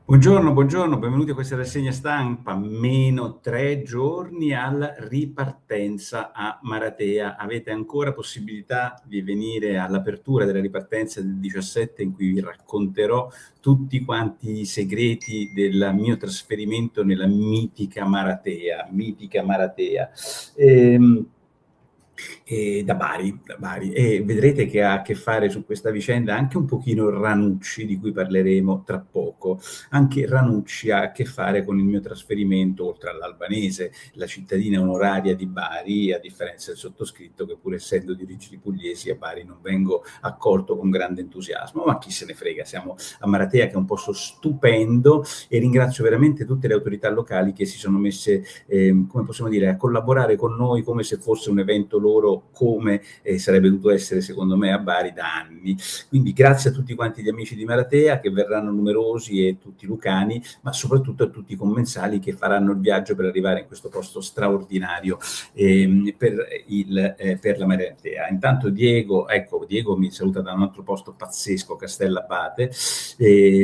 Buongiorno, benvenuti a questa rassegna stampa. Meno 3 giorni alla ripartenza a Maratea. Avete ancora possibilità di venire all'apertura della ripartenza del 17, in cui vi racconterò tutti quanti i segreti del mio trasferimento nella mitica Maratea. Da Bari, e vedrete che ha a che fare su questa vicenda anche un pochino Ranucci, di cui parleremo tra poco. Anche Ranucci ha a che fare con il mio trasferimento, oltre all'albanese, la cittadina onoraria di Bari, a differenza del sottoscritto, che pur essendo di origini pugliesi a Bari non vengo accolto con grande entusiasmo, ma chi se ne frega, siamo a Maratea, che è un posto stupendo, e ringrazio veramente tutte le autorità locali che si sono messe, come possiamo dire, a collaborare con noi come se fosse un evento loro, come sarebbe dovuto essere secondo me a Bari da anni. Quindi grazie a tutti quanti gli amici di Maratea, che verranno numerosi, e tutti i lucani, ma soprattutto a tutti i commensali che faranno il viaggio per arrivare in questo posto straordinario per la Maratea. Intanto Diego mi saluta da un altro posto pazzesco, Castellabate, e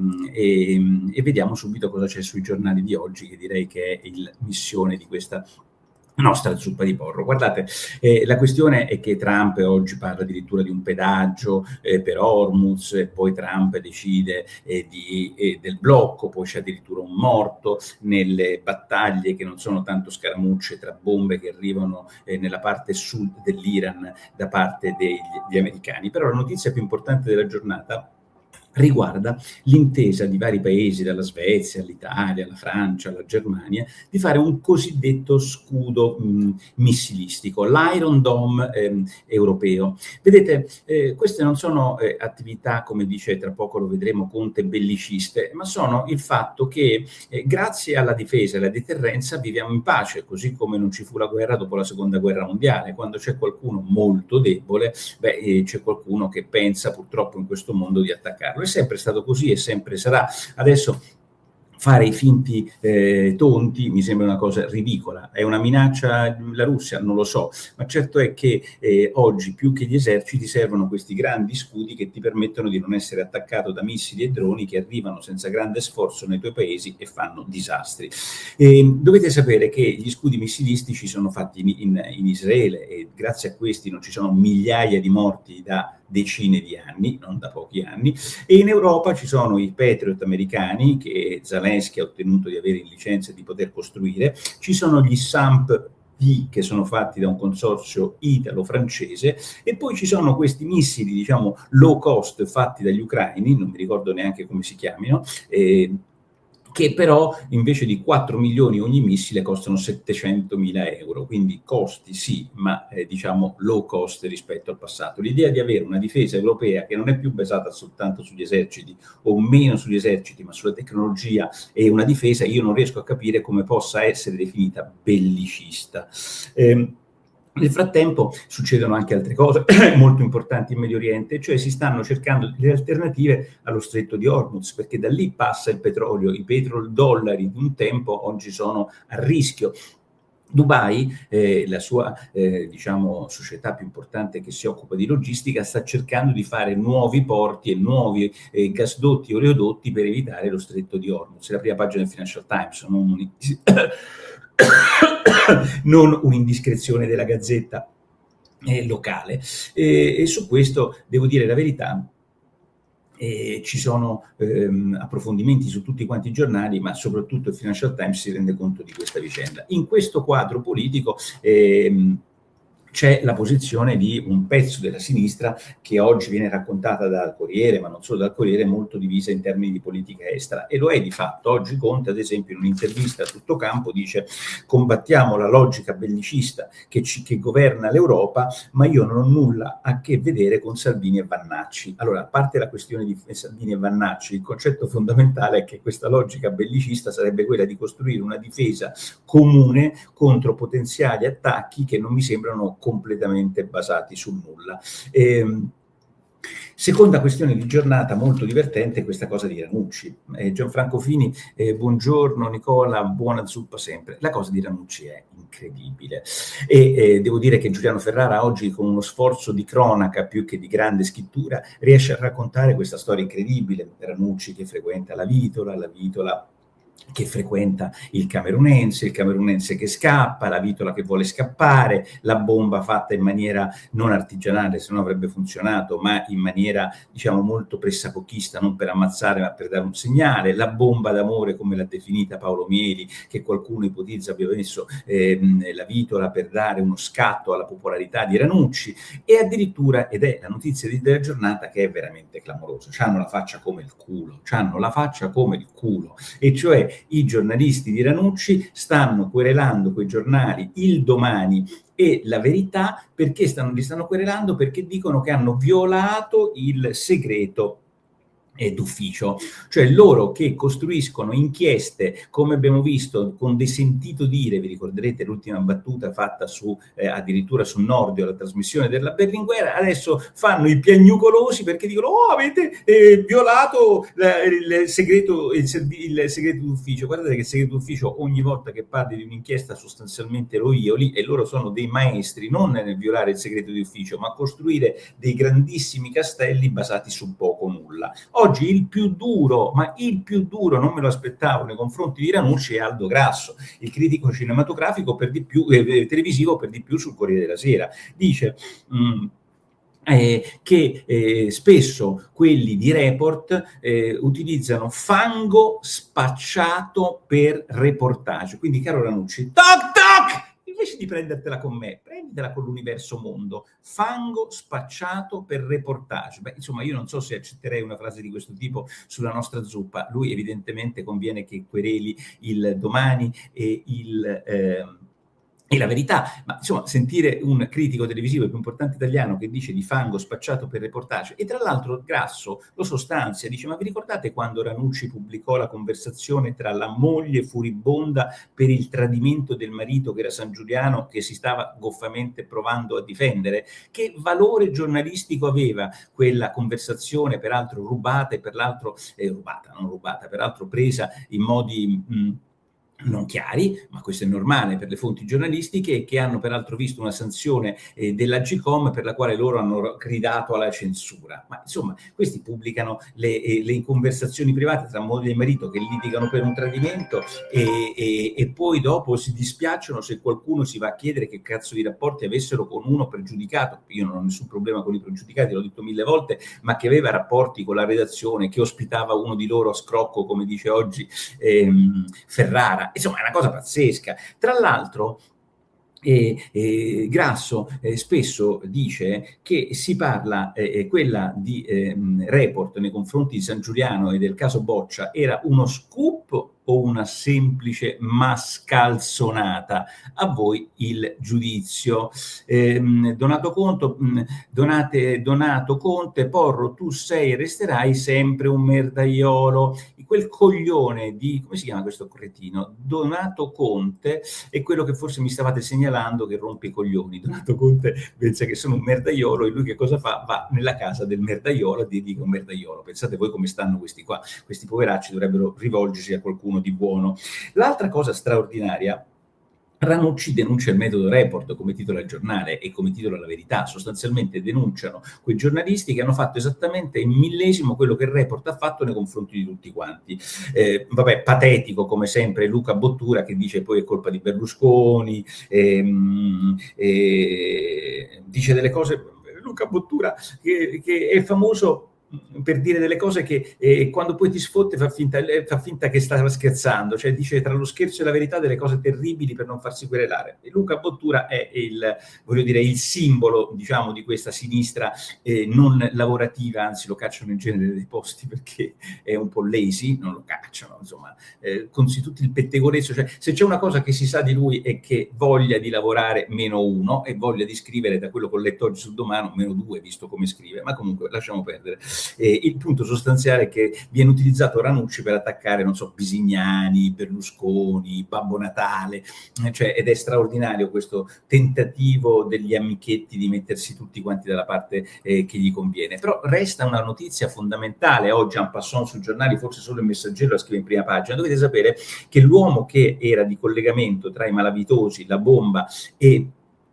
vediamo subito cosa c'è sui giornali di oggi, che direi che è il missione di questa nostra zuppa di porro. Guardate, la questione è che Trump oggi parla addirittura di un pedaggio per Hormuz, e poi Trump decide del blocco, poi c'è addirittura un morto nelle battaglie, che non sono tanto scaramucce tra bombe che arrivano nella parte sud dell'Iran da parte degli americani. Però la notizia più importante della giornata riguarda l'intesa di vari paesi, dalla Svezia all'Italia, alla Francia, alla Germania, di fare un cosiddetto scudo missilistico, l'Iron Dome europeo. Vedete, queste non sono attività, come dice, tra poco lo vedremo, Conte, belliciste, ma sono il fatto che grazie alla difesa e alla deterrenza viviamo in pace, così come non ci fu la guerra dopo la seconda guerra mondiale. Quando c'è qualcuno molto debole, c'è qualcuno che pensa purtroppo in questo mondo di attaccarlo. È sempre stato così e sempre sarà. Adesso fare i finti tonti mi sembra una cosa ridicola. È una minaccia la Russia? Non lo so, ma certo è che oggi più che gli eserciti servono questi grandi scudi che ti permettono di non essere attaccato da missili e droni che arrivano senza grande sforzo nei tuoi paesi e fanno disastri. Dovete sapere che gli scudi missilistici sono fatti in Israele, e grazie a questi non ci sono migliaia di morti da decine di anni, non da pochi anni, e in Europa ci sono i Patriot americani, che Zelensky ha ottenuto di avere in licenza di poter costruire, ci sono gli SAMP che sono fatti da un consorzio italo-francese, e poi ci sono questi missili, diciamo, low cost fatti dagli ucraini, non mi ricordo neanche come si chiamino, che però invece di 4 milioni ogni missile costano 700.000 euro, quindi costi sì, ma diciamo low cost rispetto al passato. L'idea di avere una difesa europea che non è più basata soltanto sugli eserciti, o meno sugli eserciti, ma sulla tecnologia, e una difesa, io non riesco a capire come possa essere definita bellicista. Nel frattempo succedono anche altre cose molto importanti in Medio Oriente, cioè si stanno cercando delle alternative allo stretto di Hormuz, perché da lì passa il petrolio. I petrodollari di un tempo oggi sono a rischio. Dubai, la sua diciamo società più importante che si occupa di logistica, sta cercando di fare nuovi porti e nuovi gasdotti o oleodotti per evitare lo stretto di Hormuz. È la prima pagina del Financial Times, non un'indiscrezione della Gazzetta locale, e su questo devo dire la verità. Ci sono approfondimenti su tutti quanti i giornali, ma soprattutto il Financial Times si rende conto di questa vicenda. In questo quadro politico c'è la posizione di un pezzo della sinistra che oggi viene raccontata dal Corriere, ma non solo dal Corriere, molto divisa in termini di politica estera, e lo è di fatto. Oggi Conte, ad esempio, in un'intervista a tutto campo dice: combattiamo la logica bellicista che governa l'Europa, ma io non ho nulla a che vedere con Salvini e Vannacci. Allora, a parte la questione di Salvini e Vannacci, il concetto fondamentale è che questa logica bellicista sarebbe quella di costruire una difesa comune contro potenziali attacchi che non mi sembrano completamente basati sul nulla. Seconda questione di giornata molto divertente è questa cosa di Ranucci. Gianfranco Fini, buongiorno Nicola, buona zuppa sempre. La cosa di Ranucci è incredibile e devo dire che Giuliano Ferrara oggi, con uno sforzo di cronaca più che di grande scrittura, riesce a raccontare questa storia incredibile. Ranucci che frequenta la Vitola che frequenta il camerunense che scappa, la Vitola che vuole scappare, la bomba fatta in maniera non artigianale, se no avrebbe funzionato, ma in maniera, diciamo, molto pressapochista, non per ammazzare ma per dare un segnale, la bomba d'amore, come l'ha definita Paolo Mieli, che qualcuno ipotizza abbia messo la Vitola per dare uno scatto alla popolarità di Ranucci, e addirittura, ed è la notizia della giornata che è veramente clamorosa, c'hanno la faccia come il culo, e cioè i giornalisti di Ranucci stanno querelando quei giornali, Il Domani e La Verità, perché li stanno querelando perché dicono che hanno violato il segreto d'ufficio, cioè loro che costruiscono inchieste, come abbiamo visto, con dei sentito dire. Vi ricorderete l'ultima battuta fatta addirittura su Nordio, la trasmissione della Berlinguer, adesso fanno i piagnucolosi perché dicono avete violato il segreto d'ufficio. Guardate che il segreto d'ufficio, ogni volta che parli di un'inchiesta, sostanzialmente lo violi, e loro sono dei maestri non nel violare il segreto d'ufficio, ma costruire dei grandissimi castelli basati su poco o nulla. Oggi il più duro, non me lo aspettavo nei confronti di Ranucci, è Aldo Grasso, il critico cinematografico televisivo per di più sul Corriere della Sera. Dice che spesso quelli di Report utilizzano fango spacciato per reportage. Quindi, caro Ranucci, toc toc! Invece di prendertela con me, prenditela con l'Universo Mondo. Fango spacciato per reportage. Beh, insomma, io non so se accetterei una frase di questo tipo sulla nostra zuppa. Lui evidentemente conviene che quereli Il Domani e La Verità, ma insomma, sentire un critico televisivo, il più importante italiano, che dice di fango spacciato per reportage, e tra l'altro Grasso lo sostanzia, dice: ma vi ricordate quando Ranucci pubblicò la conversazione tra la moglie furibonda per il tradimento del marito, che era San Giuliano, che si stava goffamente provando a difendere? Che valore giornalistico aveva quella conversazione, peraltro rubata, e peraltro peraltro presa in modi non chiari, ma questo è normale per le fonti giornalistiche, che hanno peraltro visto una sanzione dell'Agcom per la quale loro hanno gridato alla censura. Ma insomma, questi pubblicano le conversazioni private tra moglie e marito che litigano per un tradimento e poi dopo si dispiacciono se qualcuno si va a chiedere che cazzo di rapporti avessero con uno pregiudicato. Io non ho nessun problema con i pregiudicati, l'ho detto 1000 volte, ma che aveva rapporti con la redazione, che ospitava uno di loro a scrocco, come dice oggi Ferrara. Insomma, è una cosa pazzesca. Tra l'altro, Grasso spesso dice che si parla, quella di Report nei confronti di San Giuliano e del caso Boccia era uno scoop o una semplice mascalzonata? A voi il giudizio. Donato Conte, Porro, tu sei e resterai sempre un merdaiolo. Quel coglione di, come si chiama questo cretino? Donato Conte è quello che forse mi stavate segnalando che rompe i coglioni. Donato Conte pensa che sono un merdaiolo, e lui che cosa fa? Va nella casa del merdaiolo e dedica un merdaiolo. Pensate voi come stanno questi qua. Questi poveracci dovrebbero rivolgersi a qualcuno di buono. L'altra cosa straordinaria: Ranucci denuncia il metodo Report, come titola il giornale e come titola La Verità. Sostanzialmente denunciano quei giornalisti che hanno fatto esattamente il millesimo quello che il Report ha fatto nei confronti di tutti quanti. Patetico come sempre Luca Bottura, che dice poi è colpa di Berlusconi, dice delle cose. Luca Bottura che è famoso per dire delle cose che quando poi ti sfotte fa finta che stava scherzando, cioè dice tra lo scherzo e la verità delle cose terribili per non farsi querelare. E Luca Bottura è il simbolo, diciamo, di questa sinistra non lavorativa, anzi lo cacciano in genere dei posti perché è un po' lazy, non lo cacciano, insomma, consi tutto il pettegolezzo. Cioè, se c'è una cosa che si sa di lui è che voglia di lavorare -1 e voglia di scrivere, da quello che ho letto oggi sul Domani, -2, visto come scrive, ma comunque lasciamo perdere. il punto sostanziale è che viene utilizzato Ranucci per attaccare, non so, Bisignani, Berlusconi, Babbo Natale, ed è straordinario questo tentativo degli amichetti di mettersi tutti quanti dalla parte che gli conviene. Però resta una notizia fondamentale, oggi en passant sui giornali, forse solo il Messaggero la scrive in prima pagina. Dovete sapere che l'uomo che era di collegamento tra i malavitosi, la bomba e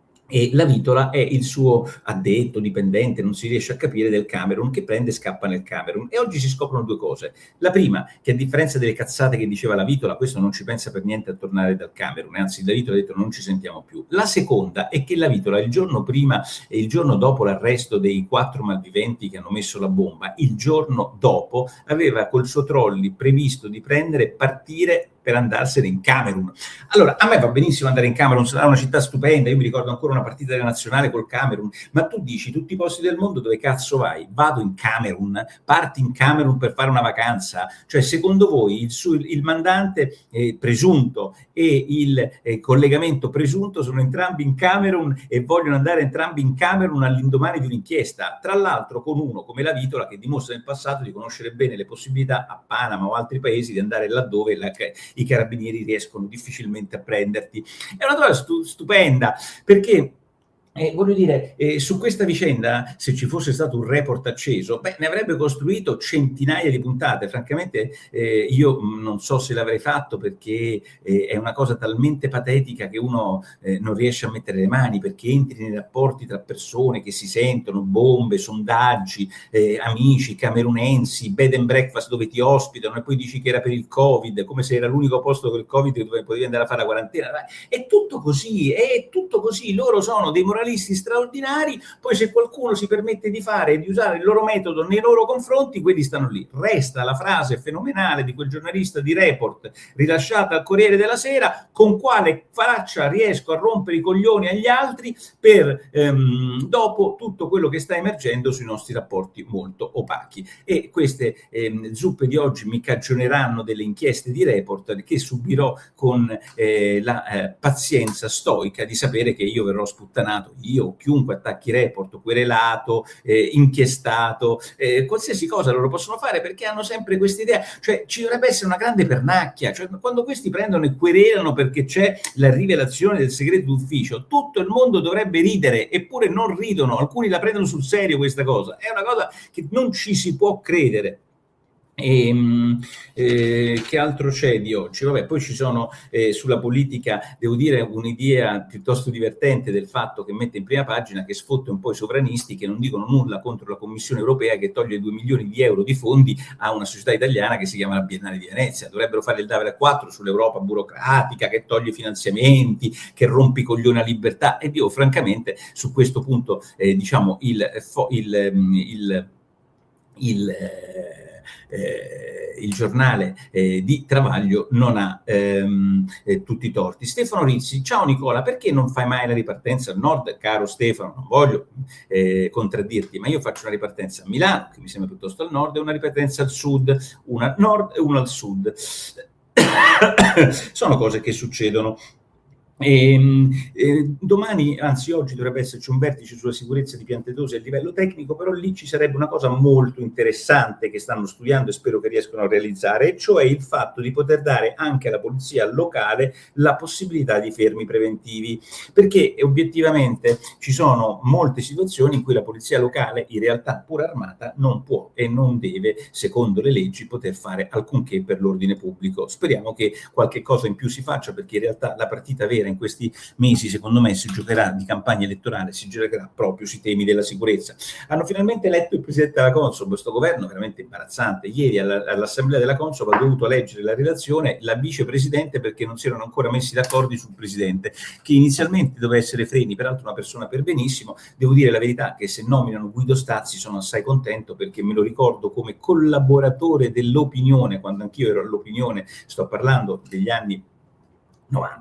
la Vitola è il suo addetto, dipendente, non si riesce a capire, del Camerun, che prende e scappa nel Camerun. E oggi si scoprono due cose. La prima, che a differenza delle cazzate che diceva la Vitola, questo non ci pensa per niente a tornare dal Camerun, anzi la Vitola ha detto non ci sentiamo più. La seconda è che la Vitola il giorno prima e il giorno dopo l'arresto dei 4 malviventi che hanno messo la bomba, il giorno dopo aveva col suo trolley previsto di prendere e partire per andarsene in Camerun. Allora, a me va benissimo andare in Camerun, sarà una città stupenda, io mi ricordo ancora una partita della nazionale col Camerun, ma tu dici tutti i posti del mondo dove cazzo vai? Vado in Camerun, parti in Camerun per fare una vacanza? Cioè, secondo voi il mandante presunto e il collegamento presunto sono entrambi in Camerun e vogliono andare entrambi in Camerun all'indomani di un'inchiesta? Tra l'altro con uno come la Vitola che dimostra nel passato di conoscere bene le possibilità a Panama o altri paesi di andare laddove i carabinieri riescono difficilmente a prenderti. È una cosa stupenda, perché voglio dire, su questa vicenda, se ci fosse stato un report acceso, ne avrebbe costruito centinaia di puntate. Francamente io non so se l'avrei fatto, perché è una cosa talmente patetica che uno non riesce a mettere le mani, perché entri nei rapporti tra persone che si sentono, bombe, sondaggi, amici, camerunensi, bed and breakfast dove ti ospitano e poi dici che era per il Covid, come se era l'unico posto per il Covid dove potevi andare a fare la quarantena. È tutto così, loro sono dei moralisti straordinari, poi se qualcuno si permette di fare e di usare il loro metodo nei loro confronti, quelli stanno lì. Resta la frase fenomenale di quel giornalista di Report rilasciata al Corriere della Sera: con quale faccia riesco a rompere i coglioni agli altri per dopo tutto quello che sta emergendo sui nostri rapporti molto opachi. E queste zuppe di oggi mi cagioneranno delle inchieste di Report che subirò con la pazienza stoica di sapere che io verrò sputtanato, io o chiunque attacchi Report, querelato, inchiestato, qualsiasi cosa loro possono fare, perché hanno sempre questa idea. Cioè, ci dovrebbe essere una grande pernacchia, cioè quando questi prendono e querelano perché c'è la rivelazione del segreto d'ufficio, tutto il mondo dovrebbe ridere, eppure non ridono, alcuni la prendono sul serio questa cosa, è una cosa che non ci si può credere. Che altro c'è di oggi? Vabbè, poi ci sono sulla politica, devo dire, un'idea piuttosto divertente del Fatto, che mette in prima pagina, che sfotta un po' i sovranisti che non dicono nulla contro la Commissione europea che toglie 2 milioni di euro di fondi a una società italiana che si chiama la Biennale di Venezia. Dovrebbero fare il Davide a 4 sull'Europa burocratica che toglie finanziamenti, che rompe i coglioni a libertà. E io francamente su questo punto diciamo il giornale di Travaglio non ha tutti i torti. Stefano Rizzi: ciao Nicola, perché non fai mai la ripartenza al nord? Caro Stefano, non voglio contraddirti, ma io faccio una ripartenza a Milano, che mi sembra piuttosto al nord, e una ripartenza al sud, una al nord e una al sud. Sono cose che succedono. Domani, anzi oggi, dovrebbe esserci un vertice sulla sicurezza di Piantedosi a livello tecnico, però lì ci sarebbe una cosa molto interessante che stanno studiando e spero che riescano a realizzare, e cioè il fatto di poter dare anche alla polizia locale la possibilità di fermi preventivi, perché obiettivamente ci sono molte situazioni in cui la polizia locale, in realtà pur armata, non può e non deve, secondo le leggi, poter fare alcunché per l'ordine pubblico. Speriamo che qualche cosa in più si faccia, perché in realtà la partita vera in questi mesi, secondo me, si giocherà di campagna elettorale, si giocherà proprio sui temi della sicurezza. Hanno finalmente eletto il presidente della Consob, questo governo veramente imbarazzante. Ieri all'assemblea della Consob ha dovuto leggere la relazione la vicepresidente, perché non si erano ancora messi d'accordo sul presidente, che inizialmente doveva essere Freni, peraltro una persona per benissimo. Devo dire la verità che se nominano Guido Stazzi sono assai contento, perché me lo ricordo come collaboratore dell'Opinione, quando anch'io ero all'Opinione, sto parlando degli anni 90,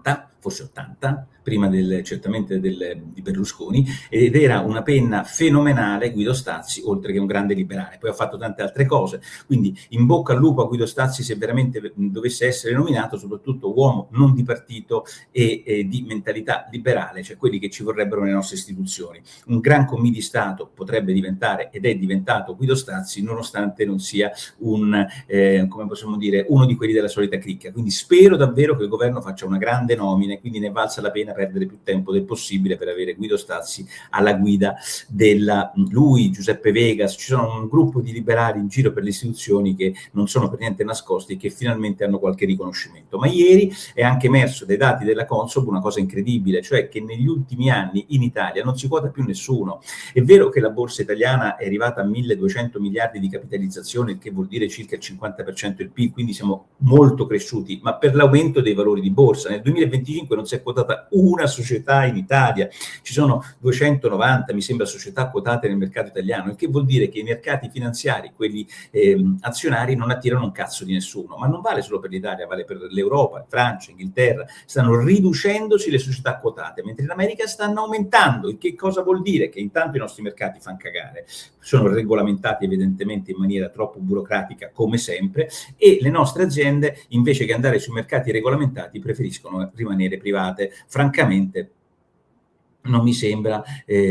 forse 80, prima certamente di Berlusconi, ed era una penna fenomenale Guido Stazzi, oltre che un grande liberale. Poi ha fatto tante altre cose, quindi in bocca al lupo a Guido Stazzi se veramente dovesse essere nominato, soprattutto uomo non di partito e di mentalità liberale, cioè quelli che ci vorrebbero nelle nostre istituzioni. Un gran commis di Stato potrebbe diventare, ed è diventato, Guido Stazzi, nonostante non sia come possiamo dire, uno di quelli della solita cricca. Quindi spero davvero che il governo faccia una grande nomina, quindi ne valsa la pena perdere più tempo del possibile per avere Guido Stazzi alla guida lui, Giuseppe Vegas, ci sono un gruppo di liberali in giro per le istituzioni che non sono per niente nascosti e che finalmente hanno qualche riconoscimento. Ma ieri è anche emerso dai dati della Consob una cosa incredibile, cioè che negli ultimi anni in Italia non si quota più nessuno. È vero che la borsa italiana è arrivata a 1.200 miliardi di capitalizzazione, il che vuol dire circa il 50% del PIL, quindi siamo molto cresciuti, ma per l'aumento dei valori di borsa. Nel 2025 non si è quotata una società in Italia, ci sono 290, mi sembra, società quotate nel mercato italiano, il che vuol dire che i mercati finanziari, quelli azionari, non attirano un cazzo di nessuno. Ma non vale solo per l'Italia, vale per l'Europa, Francia, Inghilterra, stanno riducendosi le società quotate, mentre in America stanno aumentando, il che cosa vuol dire? Che intanto i nostri mercati fanno cagare, sono regolamentati evidentemente in maniera troppo burocratica come sempre, e le nostre aziende invece che andare sui mercati regolamentati preferiscono rimanere private. Francamente non mi sembra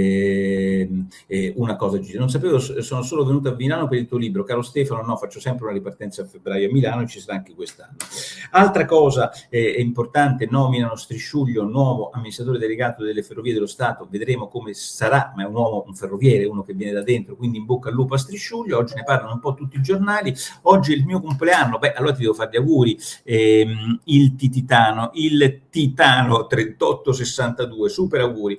una cosa giusta. Non sapevo, sono solo venuto a Milano per il tuo libro, caro Stefano. No, faccio sempre una ripartenza a febbraio a Milano e ci sarà anche quest'anno. Altra cosa importante, nominano Strisciuglio nuovo amministratore delegato delle Ferrovie dello Stato, vedremo come sarà, ma è un uomo, un ferroviere, uno che viene da dentro, quindi in bocca al lupo a Strisciuglio. Oggi ne parlano un po' tutti i giornali. Oggi è il mio compleanno, allora ti devo fare gli auguri. Il Titano 3862, super auguri.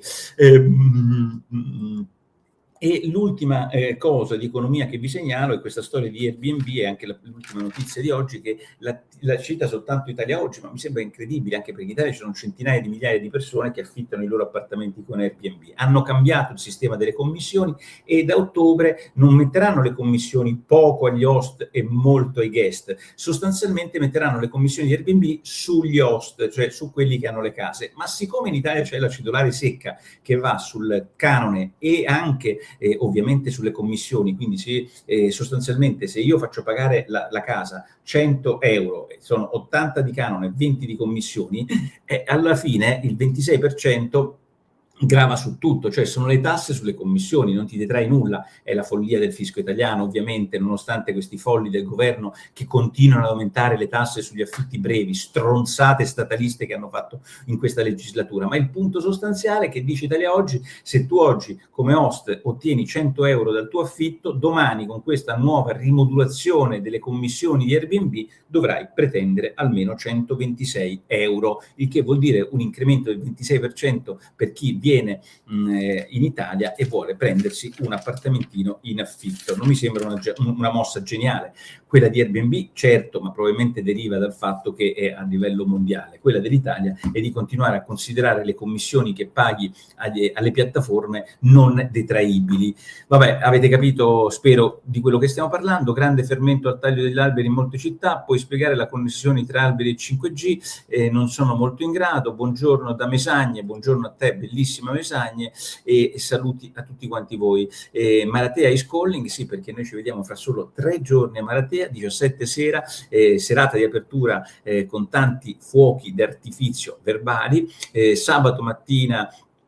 E l'ultima cosa di economia che vi segnalo è questa storia di Airbnb, e anche l'ultima notizia di oggi, che la cita soltanto Italia Oggi, ma mi sembra incredibile, anche perché in Italia ci sono centinaia di migliaia di persone che affittano i loro appartamenti con Airbnb. Hanno cambiato il sistema delle commissioni e da ottobre non metteranno le commissioni poco agli host e molto ai guest, sostanzialmente metteranno le commissioni di Airbnb sugli host, cioè su quelli che hanno le case. Ma siccome in Italia c'è la cedolare secca che va sul canone e anche ovviamente sulle commissioni, quindi sostanzialmente se io faccio pagare la casa 100 euro, sono 80 di canone, 20 di commissioni, alla fine il 26% grava su tutto, cioè sono le tasse sulle commissioni, non ti detrai nulla. È la follia del fisco italiano, ovviamente, nonostante questi folli del governo che continuano ad aumentare le tasse sugli affitti brevi, stronzate stataliste che hanno fatto in questa legislatura. Ma il punto sostanziale che dice Italia Oggi: se tu oggi come host ottieni 100 euro dal tuo affitto, domani con questa nuova rimodulazione delle commissioni di Airbnb dovrai pretendere almeno 126 euro, il che vuol dire un incremento del 26% per chi viene in Italia e vuole prendersi un appartamentino in affitto. Non mi sembra una mossa geniale. Quella di Airbnb, certo, ma probabilmente deriva dal fatto che è a livello mondiale. Quella dell'Italia è di continuare a considerare le commissioni che paghi alle piattaforme non detraibili. Vabbè, avete capito, spero, di quello che stiamo parlando. Grande fermento al taglio degli alberi in molte città. Puoi spiegare la connessione tra alberi e 5G? Non sono molto in grado. Buongiorno da Mesagne, buongiorno a te, bellissima Mesagne, e saluti a tutti quanti voi. Maratea is calling, sì, perché noi ci vediamo fra solo 3 giorni a Maratea, 17 sera, serata di apertura con tanti fuochi d'artifizio verbali, sabato mattina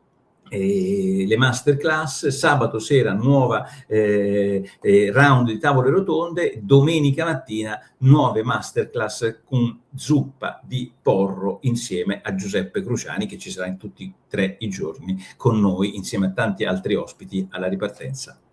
le masterclass, sabato sera nuova round di tavole rotonde, domenica mattina nuove masterclass con zuppa di porro insieme a Giuseppe Cruciani, che ci sarà in tutti e 3 i giorni con noi insieme a tanti altri ospiti alla ripartenza.